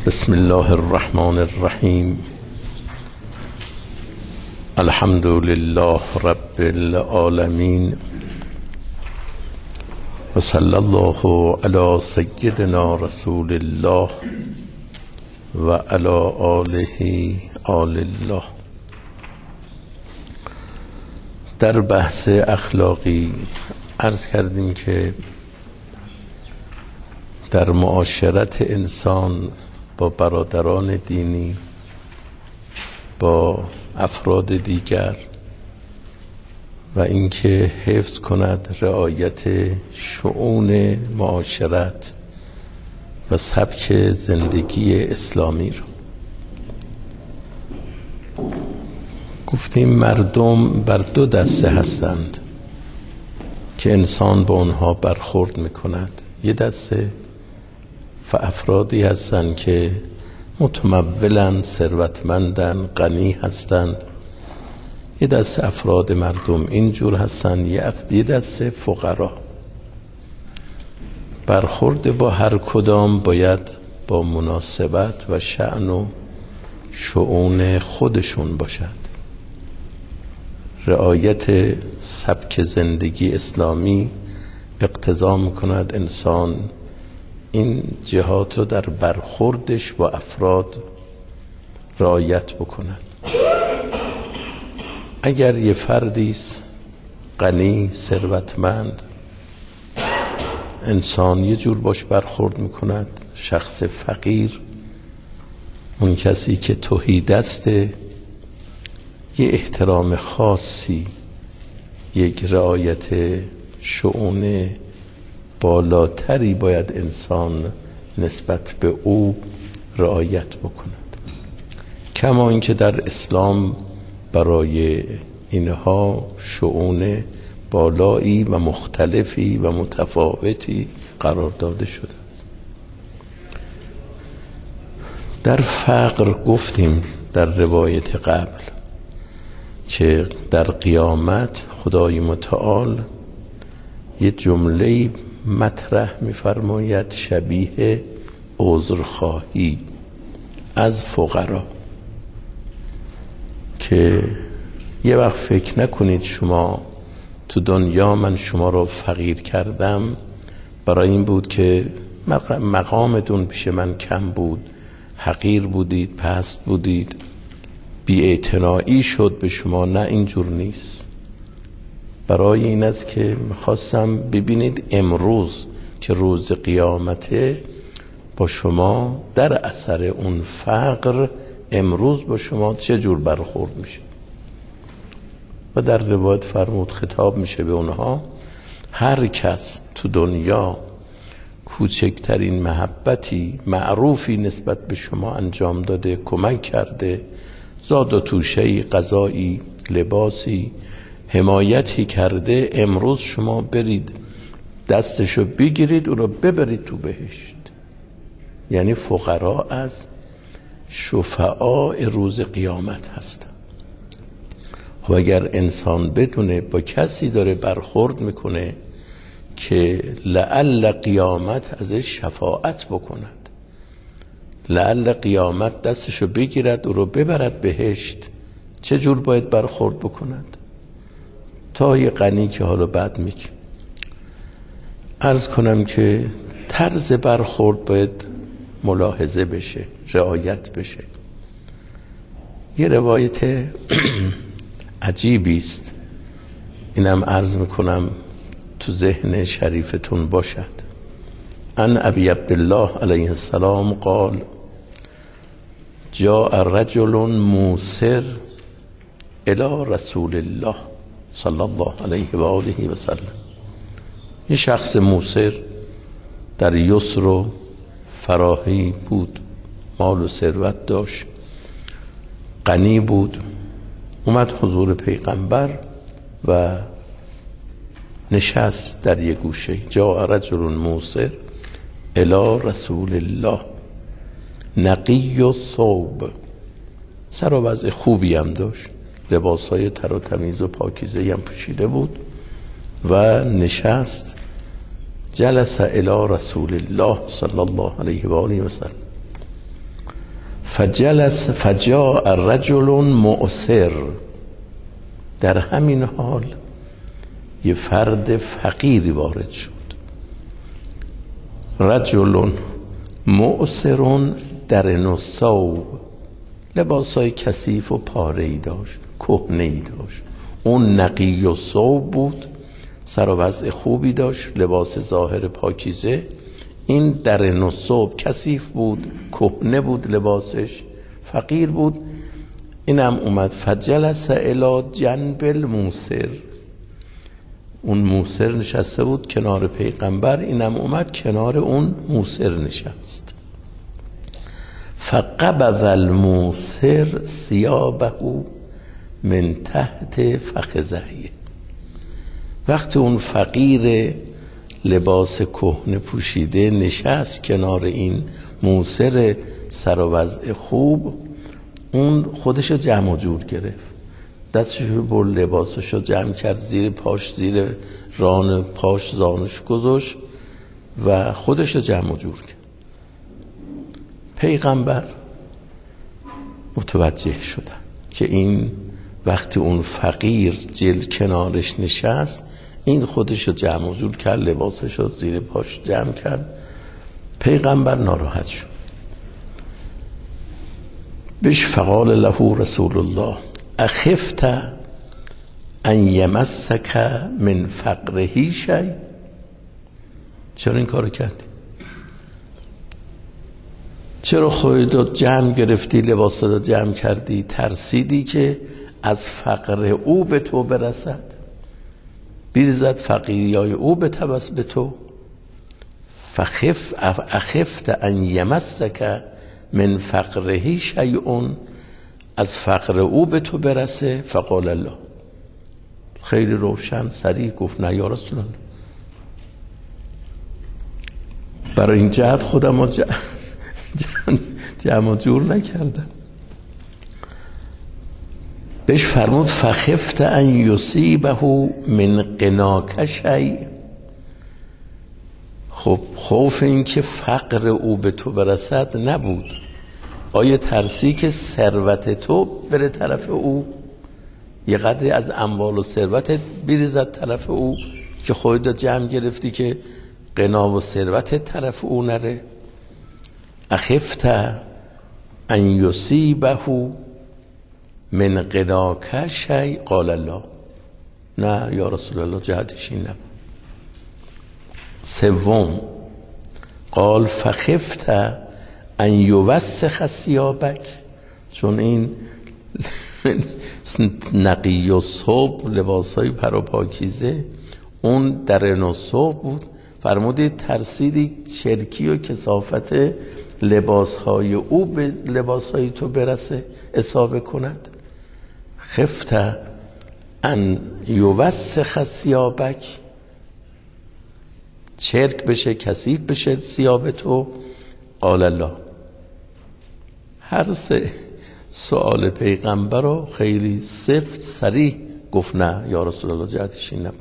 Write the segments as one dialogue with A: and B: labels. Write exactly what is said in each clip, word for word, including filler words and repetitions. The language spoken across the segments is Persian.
A: بسم الله الرحمن الرحیم. الحمد لله رب العالمین و صلی الله علی سیدنا رسول الله و علی آله آل الله. در بحث اخلاقی عرض کردیم که در معاشرت انسان با برادران دینی، با افراد دیگر و اینکه حفظ کند رعایت شؤون معاشرت و سبک زندگی اسلامی رو. گفتیم مردم بر دو دسته هستند که انسان با اونها برخورد میکند. یه دسته افرادی هستند که متمولن، ثروتمندن، غنی هستند. یه دسته افراد مردم اینجور هستند. یه دسته فقرا. برخورد با هر کدام باید با مناسبت و شأن و شؤون خودشون باشد. رعایت سبک زندگی اسلامی اقتضا میکند انسان این جهات رو در برخوردش با افراد رعایت بکند. اگر یه فردیست غنی، ثروتمند، انسان یه جور باش برخورد میکند. شخص فقیر، اون کسی که تهیدسته، یه احترام خاصی، یک رعایت شؤون بالاتری باید انسان نسبت به او رعایت بکند. کما اینکه در اسلام برای اینها شؤون بالایی و مختلفی و متفاوتی قرار داده شده است. در فقر گفتیم در روایت قبل که در قیامت خدای متعال یه جمله مطرح می‌فرماید شبیه عذرخواهی از فقرا، که یه وقت فکر نکنید شما تو دنیا من شما رو فقیر کردم برای این بود که مقامتون پیش من کم بود، حقیر بودید، پست بودید، بی‌اعتنایی شد به شما. نه، اینجور نیست. برای این است که میخواستم ببینید امروز که روز قیامته با شما در اثر اون فقر امروز با شما چه جور برخورد میشه. و در روایت فرمود خطاب میشه به اونها: هر کس تو دنیا کوچکترین محبتی، معروفی نسبت به شما انجام داده، کمک کرده، زاد و توشه‌ای، غذایی، لباسی، حمایتی کرده، امروز شما برید دستشو بگیرید او رو ببرید تو بهشت. یعنی فقرا از شفعاء روز قیامت هستن. و اگر انسان بدونه با کسی داره برخورد میکنه که لعل قیامت ازش شفاعت بکند، لعل قیامت دستشو بگیرد او رو ببرد بهشت، چه جور باید برخورد بکند؟ تا یه غنی که حالا بعد میگه عرض کنم که طرز برخورد باید ملاحظه بشه، رعایت بشه. یه روایت عجیبی است، اینم عرض میکنم تو ذهن شریفتون باشد. عن ابی عبدالله علیه السلام قال: جاء رجل موسر الی رسول الله صلی الله علیه و آله و سلم. یه شخص موسر در یسر و فراحی بود، مال و ثروت داشت، غنی بود. اومد حضور پیغمبر و نشست در یک گوشه. جاء رجل موسر الی رسول الله نقی الثوب، سر و وضع خوبی هم داشت، لباسای تر و تمیز و پاکیزه هم پوشیده بود و نشست. جلس الی رسول الله صلی الله علیه و آله و سلم. فجلس فجاء رجل معسر، در همین حال یه فرد فقیری وارد شد. رجل معسر درن الثوب، لباسای کثیف و پاره‌ای داشت، کهنه‌ای داشت. اون نقی و ثوب بود، سر و وضع خوبی داشت، لباس ظاهر پاکیزه. این درن الثوب کثیف بود، کهنه بود، لباسش فقیر بود. اینم اومد فجلس الی جنب الموسر، اون موسر نشسته بود کنار پیغمبر، اینم اومد کنار اون موسر نشست. فقبض الموسر ثیابه من تحت فخذیه، وقتی اون فقیر لباس کهنه پوشیده نشست کنار این موسر سر و وضع خوب، اون خودشو جمع و جور گرفت، دستشو بر لباسشو جمع کرد، زیر پاش، زیر ران پاش زانوش گذاشت و خودشو جمع و جور کرد. پیغمبر متوجه شدن که این وقتی اون فقیر جل کنارش نشست، این خودشو جمع و جور کرد، لباسشو زیر پاش جمع کرد. پیغمبر ناراحت شد. بش فقال له رسول الله اخفت ان یمسک من فقره شی، چرا این کارو کردی؟ چرا خودت جمع گرفتی، لباسات جمع کردی، ترسیدی که از فقر او به تو برسد، بیرزد فقیریای او به تبس به تو. فخف اخفت ان یمسک من فقره شیء، از فقر او به تو برسه. فقال الله، خیلی روشن سریع گفت نه یا رسول الله، برای این جهت خودم رو جمع جور نکردم. بهش فرمود فخفت ان یصیبه من قناک شیء، خب خوف این که فقر او به تو برسد نبود، آیا ترسی که ثروت تو بره طرف او، یه قدری از اموال و ثروتت بریزد طرف او که خودت جمع گرفتی که قنا و ثروتت طرف او نره؟ اخفت ان یصیبه من قناک شیء قال الله، نه یا رسول الله جهتش این نبود. سوم قال فخفت ان یوسخ ثیابک، چون این نقی و ثوب لباسای پاکیزه، اون درن و ثوب بود، فرمودید ترسیدی چرکی و کثافت لباسهای او به لباسهای تو برسه، اصابه کند. خفت ان یوسخ ثیابک، چرک بشه، کثیف بشه ثیاب تو. قال الله، هر سه سؤال پیغمبر رو خیلی سفت صریح گفت نه یا رسول الله جهتش این نبود.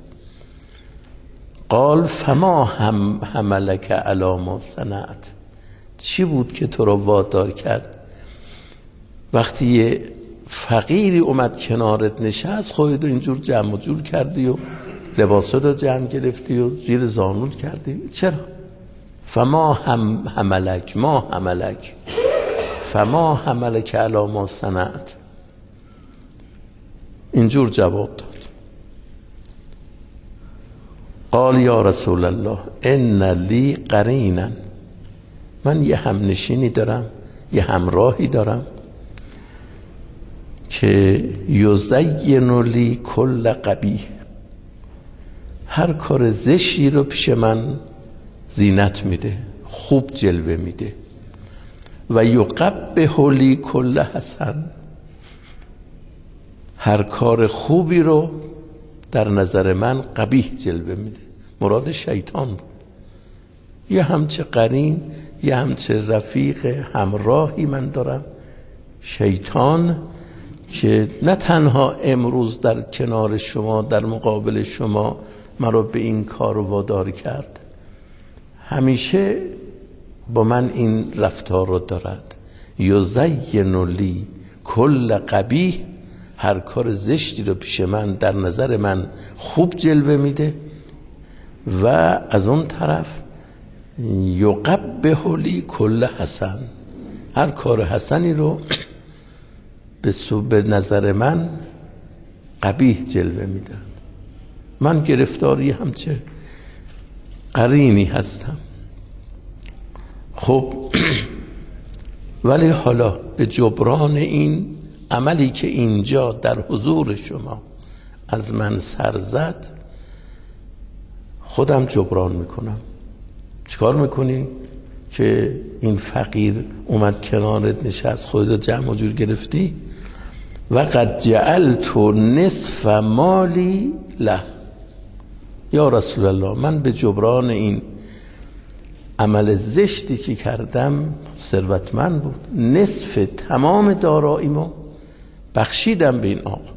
A: قال فما هم حملک علی ما صنعت، چی بود که تو رو وادار کرد وقتی یه فقیری اومد کنارت نشست خودت اینجور جمع و جور کردی و لباسات رو جمع گرفتی و زیر زانون کردی؟ چرا؟ فما هم حملک، ما حملک، فما حملک علی ما صنعت، اینجور جواب داد. قال یا رسول الله ان لی قرینا، من یه همنشینی دارم، یه همراهی دارم که یزین لی کل قبیح، هر کار زشتی رو پیش من زینت میده، خوب جلوه میده. و یقبح لی کل حسن، هر کار خوبی رو در نظر من قبیح جلوه میده. مراد شیطان بود. یه همچه قرین، یه همچه رفیق همراهی من دارم، شیطان، که نه تنها امروز در کنار شما در مقابل شما مرا به این کار وادار کرد، همیشه با من این رفتار رو دارد. یزین لی کل قبیح، هر کار زشتی رو پیش من در نظر من خوب جلوه میده، و از اون طرف یقبح لی کل حسن، هر کار حسنی رو به نظر من قبیح جلوه میدن. من گرفتاری همچه قرینی هستم. خب ولی حالا به جبران این عملی که اینجا در حضور شما از من سر زد، خودم جبران میکنم. چیکار میکنی؟ که این فقیر اومد کنارت نشست، خودت جمع و جور گرفتی. و قد جعلت نصف مالی له، یا رسول الله من به جبران این عمل زشتی که کردم، ثروتمند بود، نصف تمام داراییمو بخشیدم به این آقا،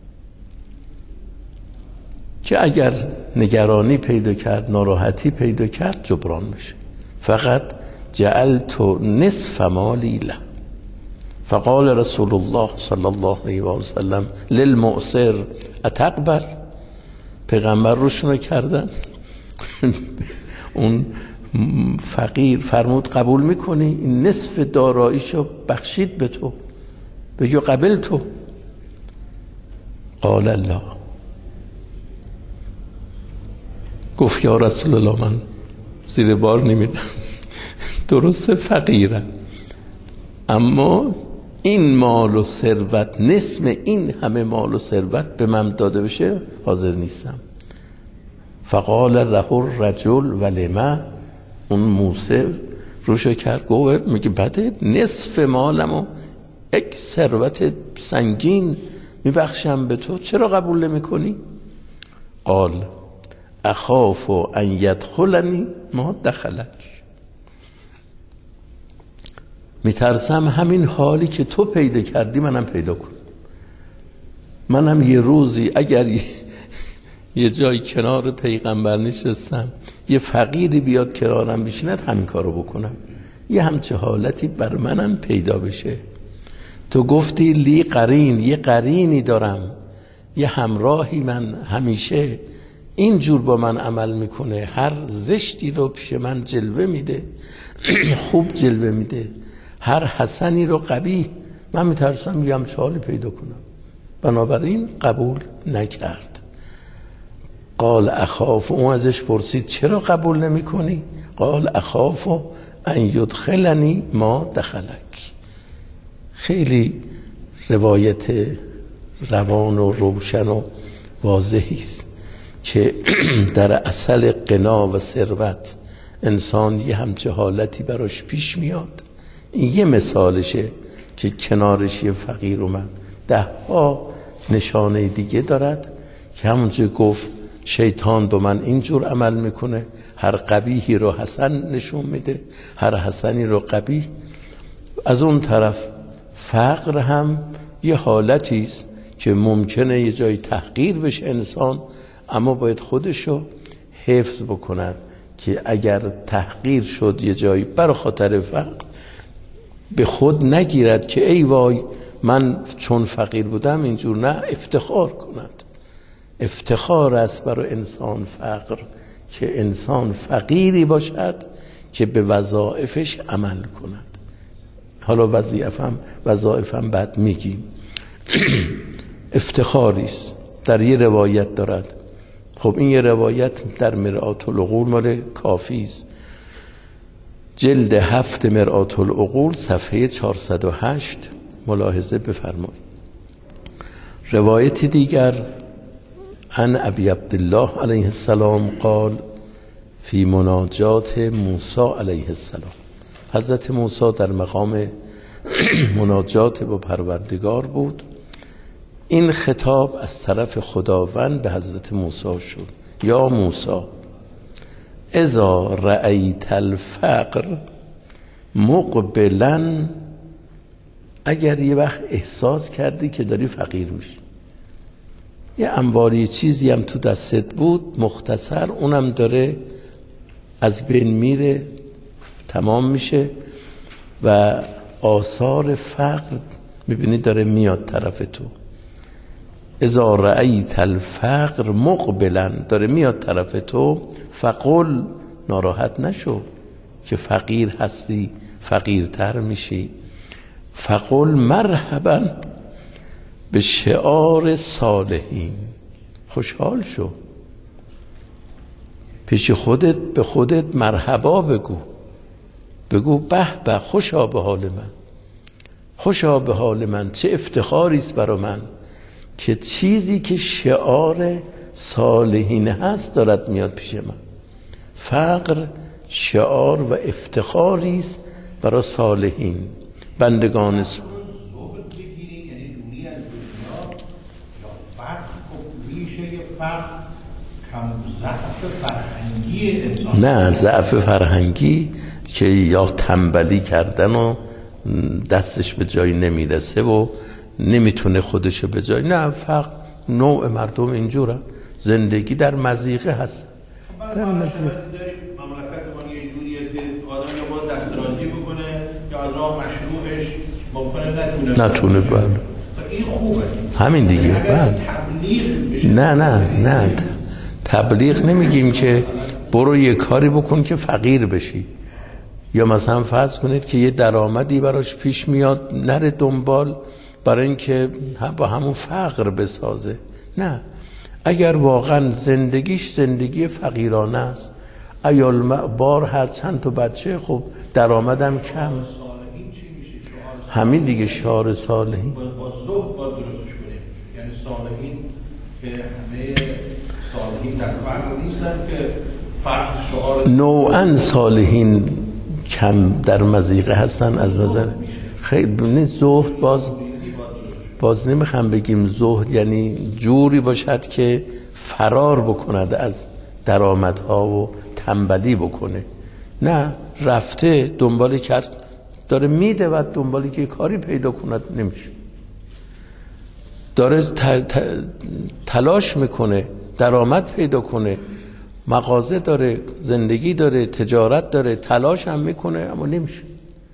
A: که اگر نگرانی پیدا کرد، ناراحتی پیدا کرد، جبران میشه. فقط جعلت نصف مالی له. فقال رسول الله صلی الله علیه و سلم للمؤسر اتقبل، پیغمبر روشونو کردن اون فقیر فرمود قبول میکنی؟ این نصف داراییشو بخشید به تو، بگو قبل تو. قال الله، گفت یا رسول الله من زیر بار نمیدم، درسته فقیرم، اما این مال و ثروت، نصف این همه مال و ثروت به من داده بشه حاضر نیستم. فقال له الرجل ولما، اون موسی روشو کرد، گفت میگه بده نصف مالمو، یک ثروت سنگین میبخشم به تو، چرا قبول نمیکنی؟ قال اخاف ان یدخلنی ما دخلک، میترسم همین حالی که تو پیدا کردی منم پیدا کنم. منم یه روزی اگر یه, یه جای کنار پیغمبر نشستم، یه فقیری بیاد کنارم بشیند، همین کارو بکنم، یه همچه حالتی بر منم پیدا بشه. تو گفتی لی قرین، یه قرینی دارم، یه همراهی من همیشه اینجور با من عمل میکنه، هر زشتی رو پیش من جلوه میده، خوب جلوه میده، هر حسنی رو قبیح. من میترسم یه همچه حالی پیدا کنم، بنابراین قبول نکرد. قال اخاف، اون ازش پرسید چرا قبول نمی کنی؟ قال اخاف ان یدخلنی ما دخلک. خیلی روایت روان و روشن و واضحی است که در اصل غنا و ثروت انسان یه همچه حالتی براش پیش میاد. این یه مثالشه که کنارش یه فقیر اومد. ده ها نشانه دیگه دارد که همونجا گفت شیطان با من اینجور عمل میکنه، هر قبیحی رو حسن نشون میده، هر حسنی رو قبیح. از اون طرف فقر هم یه حالتی است که ممکنه یه جای تحقیر بشه انسان، اما باید خودشو حفظ بکند که اگر تحقیر شد یه جایی بر خاطر فقر، به خود نگیرد که ای وای من چون فقیر بودم اینجور، نه، افتخار کند. افتخار است برای انسان فقر، که انسان فقیری باشد که به وظایفش عمل کند. حالا وظیفم وظایفم بعد میگیم. افتخاری است. در یه روایت دارد، خب این یه روایت در مرآة العقول مال کافی است، جلد هفت مرآة العقول صفحه چهارصد و هشت ملاحظه بفرمایید. روایت دیگر عن ابی عبدالله علیه السلام قال فی مناجات موسی علیه السلام، حضرت موسی در مقام مناجات با پروردگار بود. این خطاب از طرف خداوند به حضرت موسی شد: یا موسی اذا رأیت الفقر مقبلا، اگر یه وقت احساس کردی که داری فقیر میشی، یه اموالی چیزی هم تو دستت بود مختصر، اونم داره از بین میره، تمام میشه و آثار فقر میبینی داره میاد طرف تو. اذا رأیت الفقر مقبلا، داره میاد طرف تو، فقل، ناراحت نشو که فقیر هستی، فقیرتر میشی. فقل مرحبا به شعار صالحین، خوشحال شو، پیش خودت به خودت مرحبا بگو، بگو به به، خوشا به حال من، خوشا به حال من، چه افتخاری است برای من که چیزی که شعار صالحین هست دارد میاد پیش من. فقر شعار و افتخاری است برای صالحین، بندگان صالح.
B: زهد بگیریم یعنی دونی از دنیا، یا فقر خب میشه یه فقر کم ضعف فرهنگی انسان؟
A: نه، ضعف فرهنگی که یا تنبلی کردن و دستش به جایی نمیرسه و نمیتونه خودشو به جایی، نه، فقر نوع مردم اینجوره، زندگی در مضیقه هست.
B: در مضیقه داریم مملکتمون یه جوریه که آدم یا باید دسترازی بکنه یا از راه مشروعش ممکنه نتونه
A: نتونه بله
B: این خوبه
A: همین دیگه. بله نه نه نه تبلیغ نمیگیم که برو یه کاری بکن که فقیر بشی، یا مثلا فرض کنید که یه درآمدی براش پیش میاد نره دنبال برای اینکه با همون فقر بسازه. نه، اگر واقعا زندگیش زندگی فقیرانه است، عیال بار هست، چند تا بچه، خب درآمدم کم، همین دیگه شعار صالحین.
B: با زهد باید درستش کنیم، یعنی صالحین که همه صالحین در فقر نیستن که فقر شعار
A: نوعا صالحین کم در مضیقه هستن از نظر خیلی. زهد باز باز نمیخوام بگیم زهد یعنی جوری باشد که فرار بکند از درآمدها و تنبلی بکنه، نه، رفته دنبال کسب داره میده و دنبالی که کاری پیدا کند نمیشه، داره تلاش میکنه درآمد پیدا کنه، مغازه داره، زندگی داره، تجارت داره، تلاش هم میکنه اما نمیشه.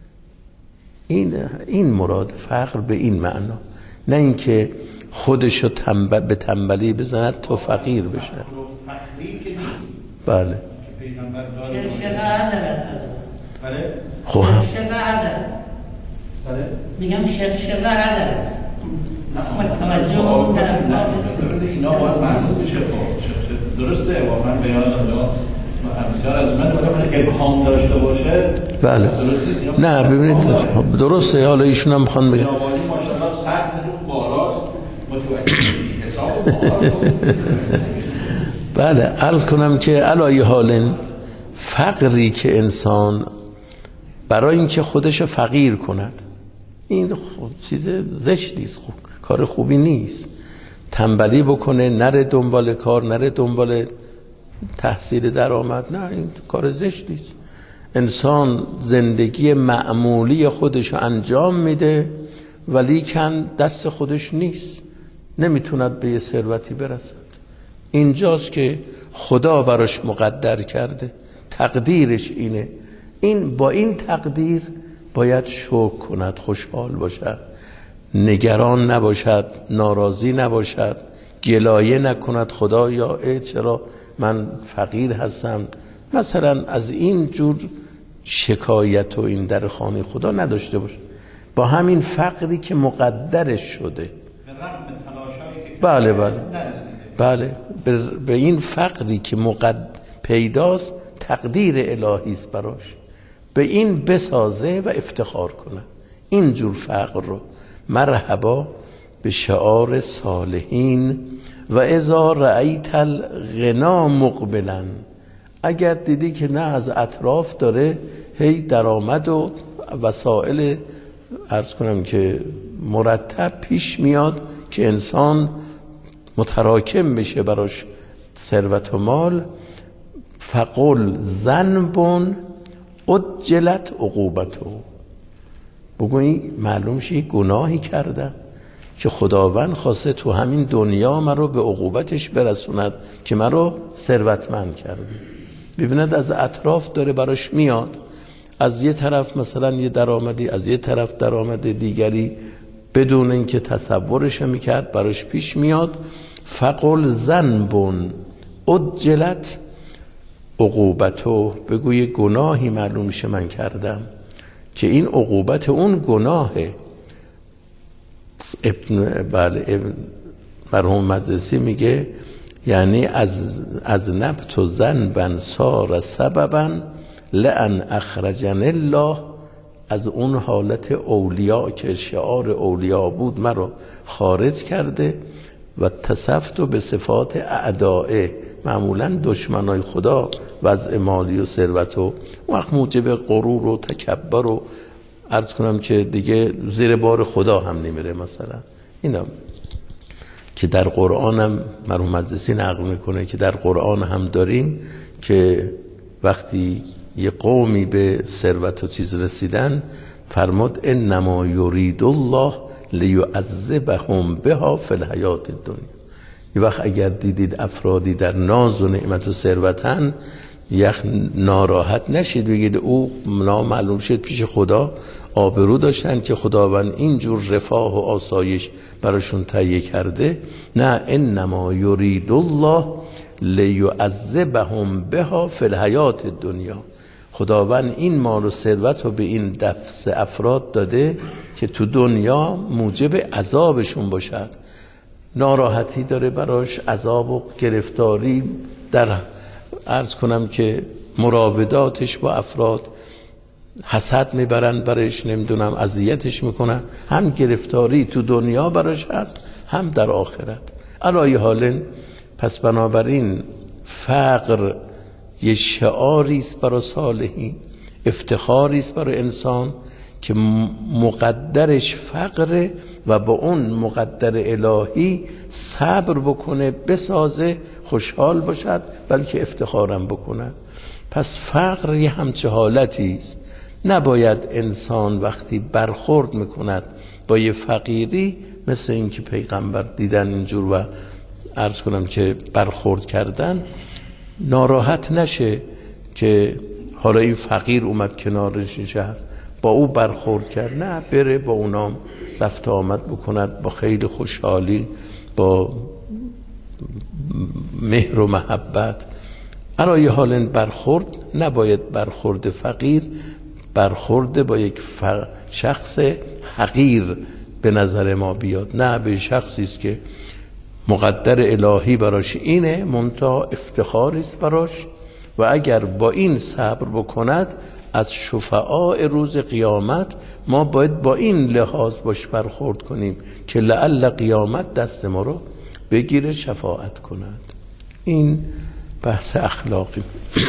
A: این این مراد فقر به این معنا، نه اینکه خودشو تنبل به تنبلی بزند تا فقیر بشه.
B: فقری که نیست.
A: بله.
B: که پیغمبر داره.
C: شرشقه عدلت.
B: بله.
A: خب.
C: شرشقه عدلت.
B: بله.
C: میگم شرشقه عدلت.
B: نه.
C: توجه
B: کنید. اینا باید معلوم بشه. درسته واقعا بیان الله بسیار از من باید ابهام داشته باشه.
A: بله. نه ببینید درسته، حالا ایشون هم میخوان بگن.
B: ماشاءالله سطح رو بالاست، متوجه حساب
A: بله، عرض کنم که علای حال فقری که انسان برای اینکه خودشو فقیر کند، این چیز زشتی است، خوب کار خوبی نیست. تنبلی بکنه، نره دنبال کار، نره دنبال تحصیل درآمد، نه، این کار زشتی است. انسان زندگی معمولی خودشو انجام میده ولی کن دست خودش نیست، نمیتوند به یه ثروتی برسد. اینجاست که خدا براش مقدر کرده، تقدیرش اینه، این با این تقدیر باید شکر کند، خوشحال باشد، نگران نباشد، ناراضی نباشد، گلایه نکند خدایا ای چرا من فقیر هستم، مثلا از این جور شکایت و این در خانه خدا نداشته باشه، با همین فقری که مقدرش شده. بله بله بله به این فقری که مقد پیداست، تقدیر الهی است براش، به این بسازه و افتخار کنه. این جور فقر رو مرحبا به شعار صالحین. و اذا رأیت الغنا مقبلا، اگر دیدی که نه از اطراف داره هی درآمد و وسایل عرض کنم که مرتب پیش میاد که انسان متراکم بشه براش ثروت و مال، فقل ذنب عجلت عقوبته، بگویی معلوم شه گناهی کردم که خداوند خواسته تو همین دنیا من رو به عقوبتش برسوند که من رو ثروتمند کرده. ببیند از اطراف داره براش میاد، از یه طرف مثلا یه درآمدی، از یه طرف درآمد دیگری بدون اینکه تصورش میکرد براش پیش میاد. فقل ذنبون عجلت عقوبتو، بگو یه گناهی معلوم میشه من کردم که این عقوبت اون گناهه. ابن بله ابن مرحوم مجلسی میگه یعنی از از نبت و ذنبا صار سببا لأن اخرجن الله، از اون حالت اولیاء که شعار اولیاء بود مرا خارج کرده. و تصفت به صفات اعدائه، معمولا دشمنای خدا وضع مالی و ثروت و وقت موجب غرور و تکبر و عرض کنم که دیگه زیر بار خدا هم نمیره. مثلا اینا که در قرآن هم مرحوم مجلسی نقل میکنه که در قرآن هم داریم که وقتی یه قومی به ثروت و چیز رسیدن فرمود انما یرید الله لیعذبهم بها فی الحیات الدنیا. یه وقت اگر دیدید افرادی در ناز و نعمت و ثروتن، یک ناراحت نشید بگید او نامعلوم شد پیش خدا آبرو داشتن که خداوند اینجور رفاه و آسایش براشون تهیه کرده. نه، انما یرید الله لیعذبهم بها فی الحیات الدنیا. خداوند این مال و ثروت رو به این دفع افراد داده که تو دنیا موجب عذابشون باشد. ناراحتی داره براش، عذاب و گرفتاری در عرض کنم که مراوداتش با افراد، حسد میبرن برش، نمیدونم اذیتش میکنن، هم گرفتاری تو دنیا براش هست هم در آخرت. علای حالن پس بنابراین فقر یه شعاری است برای صالحین، افتخاری است برای انسان که مقدرش فقره و با اون مقدر الهی صبر بکنه، بسازه، خوشحال باشد، بلکه افتخارم بکنه. پس فقر یه همچه حالتی است. نباید انسان وقتی برخورد میکند با یه فقیری مثل این که پیغمبر دیدن اینجور و عرض کنم که برخورد کردن ناراحت نشه که حالا این فقیر اومد کنارش نشست با او برخورد کرد. نه، بره با اونام رفت آمد بکند با خیلی خوشحالی، با مهر و محبت. علای حال برخورد نباید برخورد فقیر برخورد با یک شخص حقیر به نظر ما بیاد. نه، به شخصی است که مقدر الهی براش اینه، منتها افتخاری است براش و اگر با این صبر بکند از شفعاء روز قیامت ما باید با این لحاظ باش برخورد کنیم که لعل قیامت دست ما رو بگیره شفاعت کند. این بحث اخلاقی.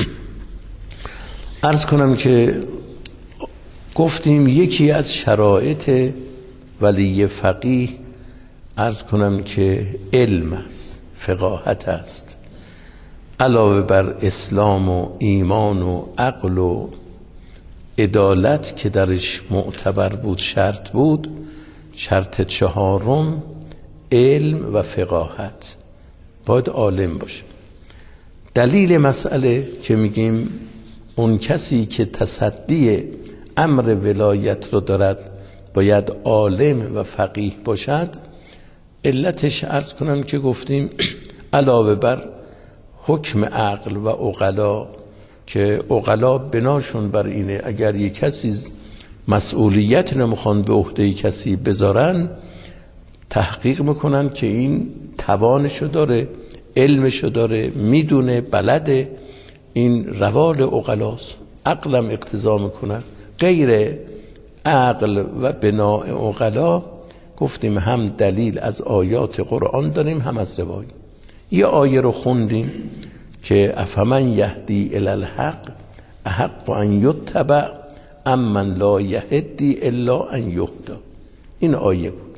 A: عرض کنم که گفتیم یکی از شرایط ولی فقیه عرض کنم که علم است، فقاهت است. علاوه بر اسلام و ایمان و عقل و عدالت که درش معتبر بود، شرط بود، شرط چهارم علم و فقاهت. باید عالم باشه. دلیل مسئله که میگیم اون کسی که تصدی امر ولایت رو دارد باید عالم و فقیه باشد، علتش عرض کنم که گفتیم علاوه بر حکم عقل و عقلا که عقلا بناشون بر اینه اگر یک کسی مسئولیت نمیخوان به عهده کسی بذارن تحقیق میکنن که این توانشو داره، علمشو داره، میدونه، بلده. این روال عقلاست. عقلم اقتضا میکنن. غیر عقل و بناء عقلا گفتیم هم دلیل از آیات قرآن داریم هم از روایی. یه آیه رو خوندیم که افمن یهدی الی الحق احق ان یتبع امن لا یهدی الا ان یهدا. این آیه بود.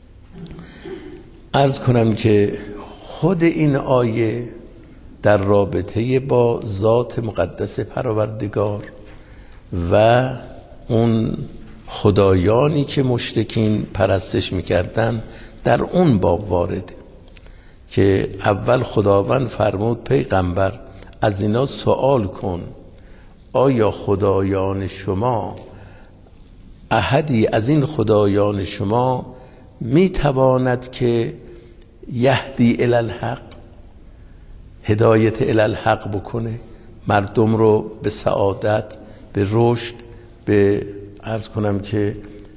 A: عرض کنم که خود این آیه در رابطه با ذات مقدس پروردگار و اون خدایانی که مشرکین پرستش میکردن در اون باب وارده که اول خداوند فرمود پیغمبر از اینا سوال کن آیا خدایان شما، احدی از این خدایان شما میتواند که یهدی الی الحق، هدایت الی الحق بکنه، مردم رو به سعادت، به رشد، به عرض کنم که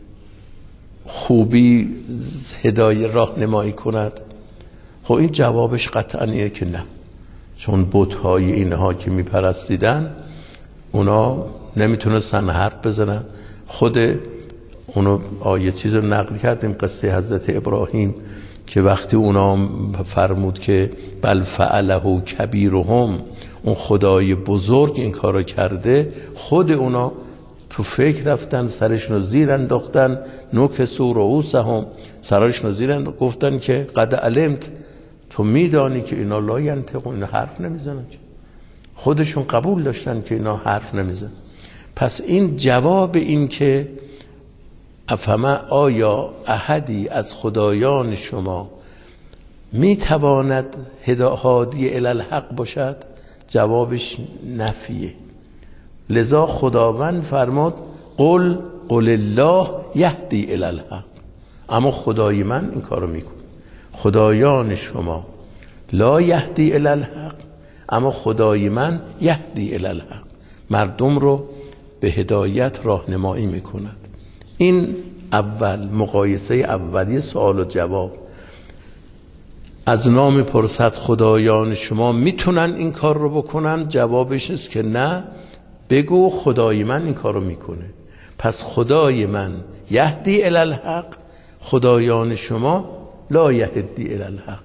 A: خوبی هدایت راهنمایی کند؟ خب این جوابش قطعا اینه که نه، چون بت‌های اینها که میپرستیدن اونا نمیتونستن حرف بزنن. خود اونو آیه چیز رو نقل کردیم، قصه حضرت ابراهیم که وقتی اونا فرمود که بل فعله کبیرهم، اون خدای بزرگ این کارو کرده، خود اونا تو فکر رفتن، سرشون رو زیر انداختن، نکسوا رؤوسهم، سرشون رو زیر انداختن، گفتن که قد علمت، تو میدانی که اینا لا ینطقون، اینا حرف نمیزنن. خودشون قبول داشتن که اینا حرف نمیزنن. پس این جواب این که افهمه آیا احدی از خدایان شما میتواند هادی الی الحق باشد، جوابش نفیه. لذا خداوند فرمود قل قل الله یهدی الی الحق، اما خدای من این کارو میکنه. خدایان شما لا یهدی الی الحق، اما خدای من یهدی الی الحق، مردم رو به هدایت راهنمایی میکند. این اول مقایسه اولی سوال و جواب. از نام پرسد خدایان شما میتونن این کار رو بکنن؟ جوابش است که نه، بگو خدای من این کار رو میکنه. پس خدای من یهدی الی الحق، خدایان شما لا یهدی الی الحق.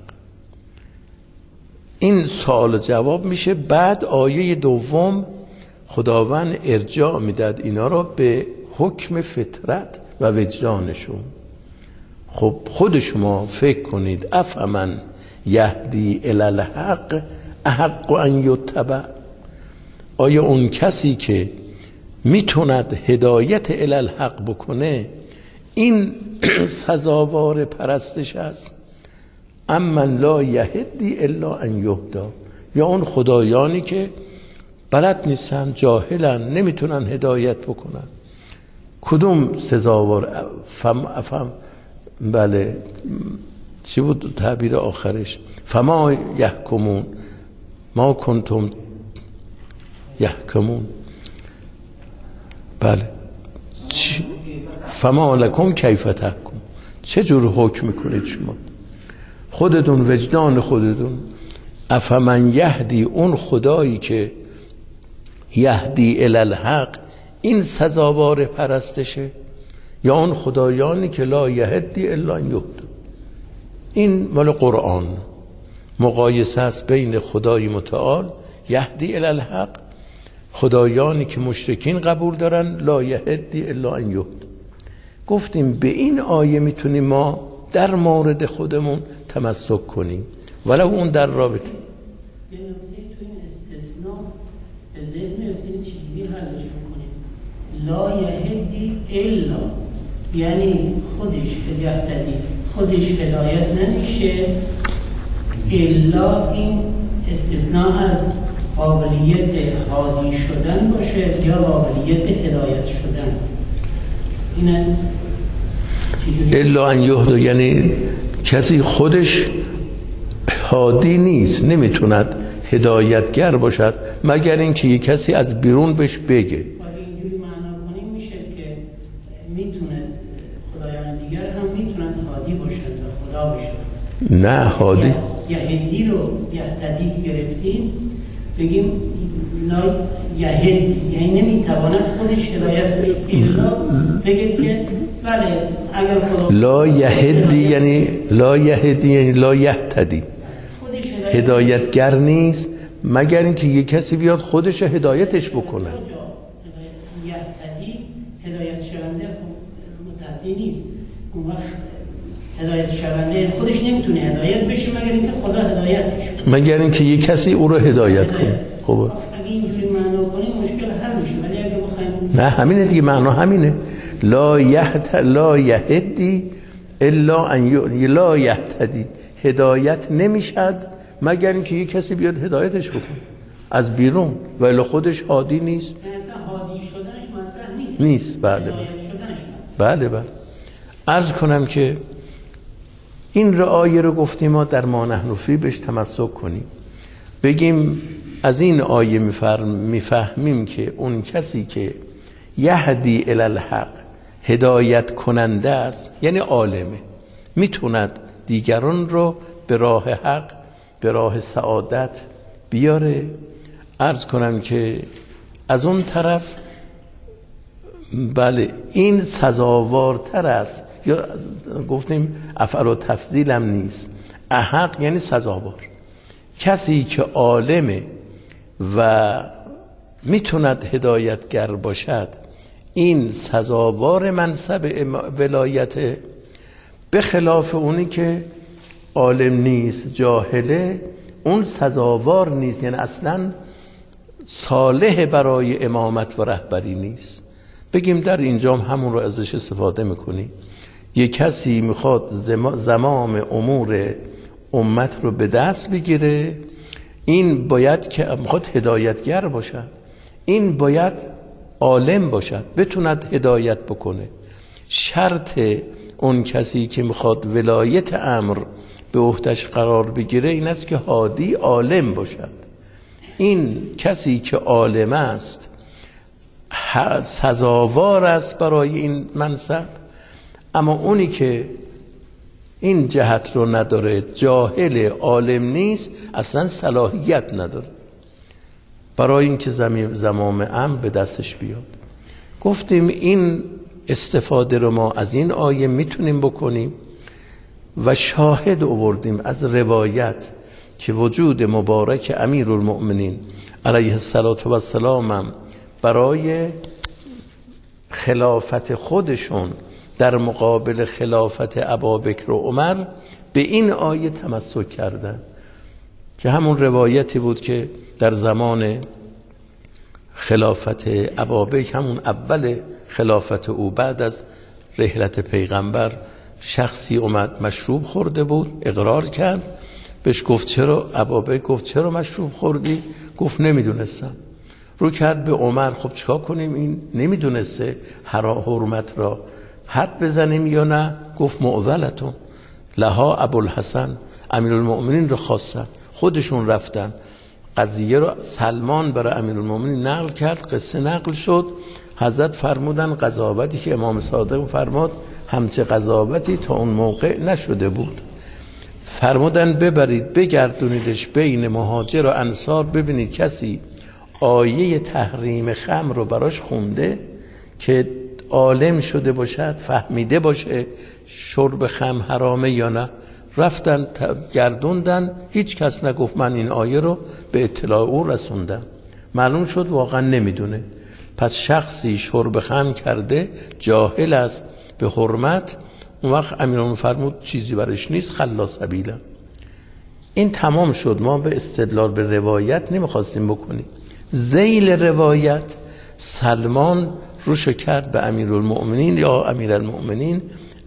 A: این سوال و جواب میشه. بعد آیه دوم خداوند ارجاع میداد اینا رو به حکم فطرت و وجدانشون. خب خود شما فکر کنید، افمن یهدی الی الحق احق ان یتبع، آیا اون کسی که میتوند هدایت الی الحق بکنه این سزاوار پرستش است؟ امن لا یهدی الا ان یهدا، یا اون خدایانی که بلد نیستن، جاهلن، نمیتونن هدایت بکنن؟ کدوم سزاوار؟ فم افهم بله چی بود تعبیر آخرش؟ فما یحکمون ما کنتم یحکمون، بله فما لکم کیف تحکم، چه جور حکم میکنید شما؟ خودتون وجدان خودتون. افمن یهدی، اون خدایی که یهدی الی الحق این سزاوار پرستشه، یا اون خدایانی که لا یهدی الا ان یهدا؟ این مال قرآن. مقایسه است بین خدای متعال یهدی الی الحق، خدایانی که مشرکین قبول دارن لا یهدی الا ان یهدا. گفتیم به این آیه میتونیم ما در مورد خودمون تمسک کنیم، ولو اون در رابطه.
C: یه نکته تو این استثناء به ذهن رسید، چجوری حلش میکنیم؟ لا یهدی الا، یعنی خودش هدایت خودش هدایت نمیشه الا این استثناء از قابلیت هادی شدن باشه یا قابلیت هدایت شدن. اینه
A: الا ان یهدا، یعنی کسی خودش هادی نیست، نمیتوند هدایتگر باشد مگر اینکه یک کسی از بیرون بهش بگه.
C: اگه اینجوری معنا کنیم میشه که میتونه خدایان دیگر هم میتونن هادی باشن و خدا باشن.
A: نه هادی
C: یهدی رو یهتدی گرفتیم، بگیم لا یهدی یعنی نمیتواند خودش هدایت بشه، الا بگید که بله اگر خدا
A: لا یهدی یعنی لا یهدی یعنی لا یهتدی، هدایتگر نیست مگر اینکه یک کسی بیاد خودش هدایتش بکنه.
C: یهتدی هدایت شونده متعدی نیست، اون وقت هدایت شونده خودش نمیتونه هدایت بشه مگر اینکه خدا هدایتش کنه، مگر
A: اینکه یک کسی او رو هدایت کنه. خب
C: اگه اینجوری معنا کنیم مشکل حل میشه، ولی اگه بخوایم
A: نه همینه دیگه، معنا همینه. لا یهت لا یهدی الا ان ی... لا یهتدی، هدایت نمیشد مگر اینکه یک کسی بیاد هدایتش بکنه از بیرون، ولی خودش هادی نیست. نیست. بله بله بله. عرض کنم که این آیه رو گفتیم ما در ما نحن فیه بهش تمسک کنیم، بگیم از این آیه میفهمیم که اون کسی که یهدی الی الحق هدایت کننده است یعنی عالمه، میتوند دیگران رو به راه حق به راه سعادت بیاره. عرض کنم که از اون طرف بله این سزاوارتر است، یا گفتیم افعل و تفضیل هم نیست، احق یعنی سزاوار. کسی که عالمه و میتوند هدایتگر باشد این سزاوار منصب ولایت، به خلاف اونی که عالم نیست جاهله اون سزاوار نیست، یعنی اصلا صالح برای امامت و رهبری نیست. بگیم در اینجا همون رو ازش استفاده میکنی، یک کسی میخواد زمام امور امت رو به دست بگیره، این باید که میخواد هدایتگر باشد، این باید عالم باشد بتوند هدایت بکنه. شرط اون کسی که میخواد ولایت امر به عهده‌اش قرار بگیره این است که هادی عالم باشد. این کسی که عالم است سزاوار است برای این منصب، اما اونی که این جهت رو نداره، جاهل عالم نیست، اصلا صلاحیت نداره برای اینکه زمام امر به دستش بیاد. گفتیم این استفاده رو ما از این آیه میتونیم بکنیم و شاهد آوردیم از روایت که وجود مبارک امیرالمؤمنین علیه السلام هم برای خلافت خودشون در مقابل خلافت ابابکر و عمر به این آیه تمسک کردن، که همون روایتی بود که در زمان خلافت ابابکر، همون اول خلافت او بعد از رحلت پیغمبر، شخصی اومد مشروب خورده بود، اقرار کرد، بهش گفت چرا؟ ابابکر گفت چرا مشروب خوردی؟ گفت نمیدونستم. رو کرد به عمر، خب چیکار کنیم؟ این نمیدونسته حرمت را حد بزنیم یا نه؟ گفت معضلتون لها ابوالحسن، امیرالمؤمنین رو خواستن، خودشون رفتن قضیه رو سلمان برای امیرالمؤمنین نقل کرد، قصه نقل شد، حضرت فرمودن قضاوتی که امام صادق فرمود همچه قضاوتی تا اون موقع نشده بود، فرمودن ببرید بگردونیدش بین مهاجر و انصار، ببینید کسی آیه تحریم خمر رو براش خونده که عالم شده باشد، فهمیده باشه شرب خمر حرامه یا نه. رفتن گردوندن، هیچ کس نگفت من این آیه رو به اطلاع او رسوندم. معلوم شد واقعا نمیدونه. پس شخصی شرب خمر کرده، جاهل است به حرمت، اون وقت امیرالمومنین فرمود چیزی برش نیست، خلا سبیلا. این تمام شد. ما به استدلال به روایت نمیخواستیم بکنیم. ذیل روایت سلمان روشو کرد به امیرالمؤمنین یا امیرالمؤمنین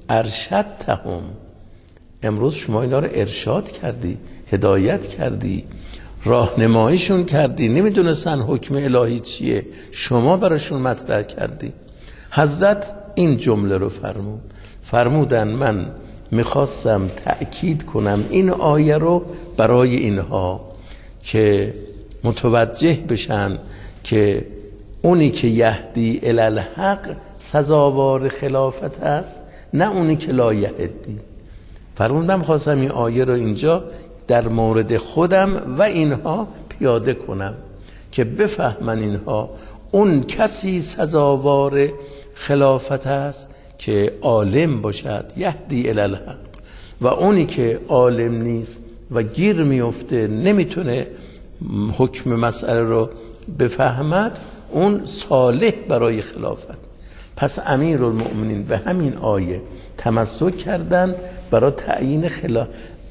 A: ارشدتهم، امروز شما اینا رو ارشاد کردی، هدایت کردی، راهنماییشون کردی، نمیدونستن حکم الهی چیه، شما براشون مطرح کردی. حضرت این جمله رو فرمود، فرمودن من میخواستم تأکید کنم این آیه رو برای اینها که متوجه بشن که اونی که یهدی الی الحق سزاوار خلافت است، نه اونی که لا یهدی. فرمودم خواستم این آیه رو اینجا در مورد خودم و اینها پیاده کنم که بفهمن اینها اون کسی سزاوار خلافت است که عالم باشد، یهدی الی الحق، و اونی که عالم نیست و گیر میفته نمیتونه حکم مسئله رو بفهمد، اون صالح برای خلافت. پس امیرالمؤمنین به همین آیه تمسک کردن برای تعیین خلا...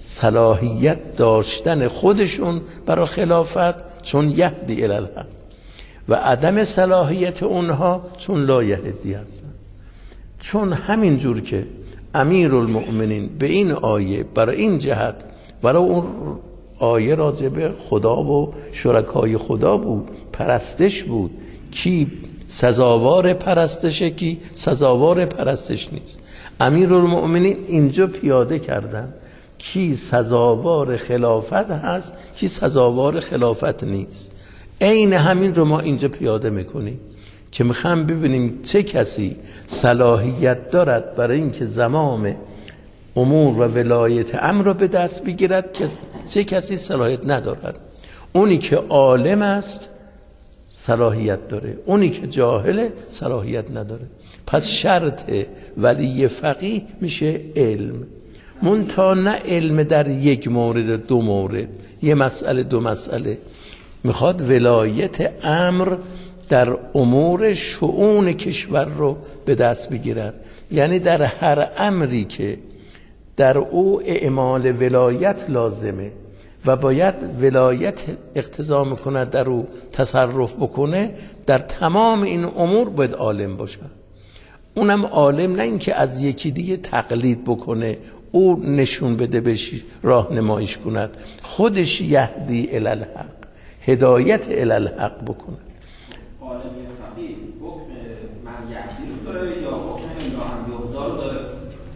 A: صلاحیت داشتن خودشون برای خلافت، چون یهدی الی الحق، و عدم صلاحیت اونها چون لا یهدی هستن. چون همین جور که امیرالمؤمنین به این آیه برای این جهت، برای اون آیه راجع به خدا و شرکای خدا بود، پرستش بود، کی سزاوار پرستشه، کی سزاوار پرستش نیست. امیرالمؤمنین اینجا پیاده کردن کی سزاوار خلافت هست، کی سزاوار خلافت نیست. عین همین رو ما اینجا پیاده میکنیم که میخوام ببینیم چه کسی صلاحیت دارد برای اینکه زمام امور و ولایت امر رو به دست بگیرد، که چه کسی صلاحیت ندارد. اونی که عالم است صلاحیت داره، اونی که جاهل صلاحیت نداره. پس شرط ولی فقیه میشه علم، منتها نه علم در یک مورد دو مورد، یه مسئله دو مسئله. میخواد ولایت امر در امور شؤون کشور رو به دست بگیرد، یعنی در هر امری که در او اعمال ولایت لازمه و باید ولایت اقتضا میکنه در او تصرف بکنه، در تمام این امور باید عالم باشه. اونم عالم نه اینکه از یکی دیگه تقلید بکنه، او نشون بده بهش راهنماییش کند، خودش یهدی الی الحق، هدایت الی الحق بکنه.
D: عالم فقیه حکم من یهدی رو داره یا حکم الا ان یهدا رو داره؟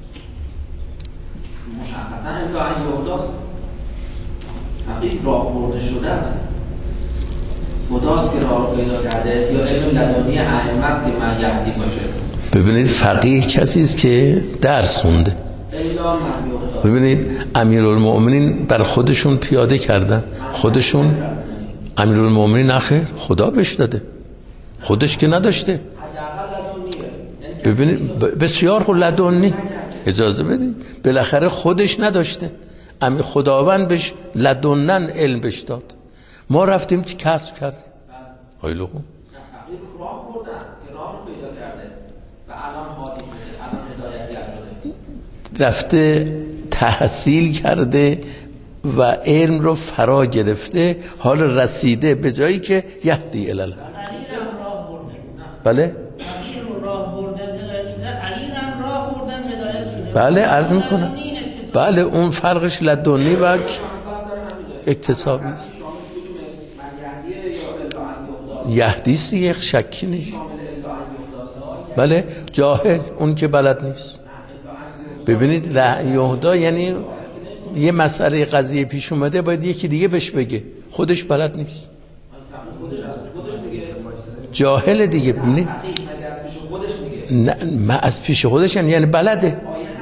D: مشخصا الا ان یهداست. فقیه راه برده شده است، خداست که راه پیدا کرده، یا علم لدنی ائمه است که من یهدی باشه.
A: ببینید فقیه کسی است که درس خونده. ببینید امیرالمؤمنین بر خودشون پیاده کردن، خودشون امیرالمؤمنین نخیر خدا بهش داده، خودش که نداشته. ببینید بسیار خود لدنی، اجازه بدید، بالاخره خودش نداشته، امی خداوند بهش لدنن علم بهش داد، ما رفتیم که کسب کردیم. خیلی خوب.
D: راه بردن که راه رو پیدا کرده و الان هادی شده، الان هدایتگر شده،
A: رفته تحصیل کرده و علم رو فرا گرفته، حال رسیده به جایی که یهدی الی الحق. بله بله عرض میکنم، بله اون فرقش لدنی و اکتسابی است. یهدیست یک شکی نیست. بله جاهل اون که بلد نیست. ببینید لا یهدا یعنی یه مسئله قضیه پیش اومده باید یکی دیگه بهش بگه، خودش بلد نیست، جاهل دیگه. ببینید نه ما از پیش خودش یعنی بلده.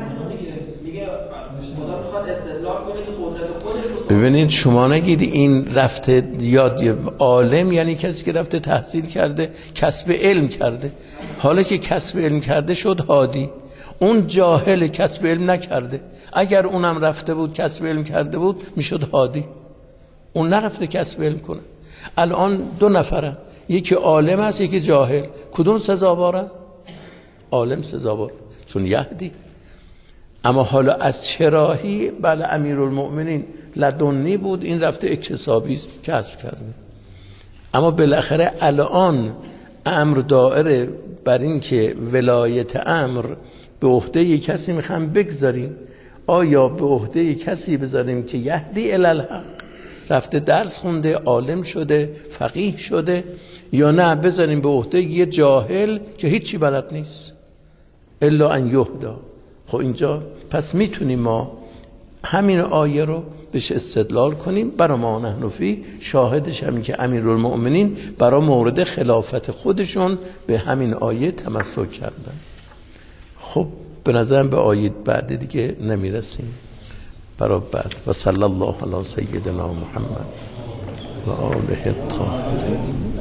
A: ببینید شما نگید این رفته یاد عالم یعنی کسی که رفته تحصیل کرده، کسب علم کرده، حالا که کسب علم کرده شد هادی. اون جاهل کسب علم نکرده، اگر اونم رفته بود کسب علم کرده بود میشد هادی. اون نرفته کسب علم کنه. الان دو نفرن، یکی عالم است یکی جاهل، کدوم سزاوارن؟ عالم سزاوار، چون یهدی. اما حالا از چراهی بله امیرالمؤمنین لدنی بود، این رفته اکتسابی کسب کرده. اما بالاخره الان امر دائره بر این که ولایت امر به عهده یک کسی میخوام بگذاریم. آیا به عهده یک کسی بذاریم که یهدی الی الحق، رفته درس خونده، عالم شده، فقیه شده، یا نه بذاریم به عهده یه جاهل که هیچی بلد نیست، الا ان یهدا. خب اینجا پس میتونیم ما همین آیه رو بهش استدلال کنیم. برای ما نحنفی شاهدش همین که امیرالمؤمنین برای مورد خلافت خودشون به همین آیه تمسک کردن. خب به نظرم به آیه بعد دیگه نمیرسیم، برای بعد. و صلی الله علی سیدنا محمد و آله الطاهرین.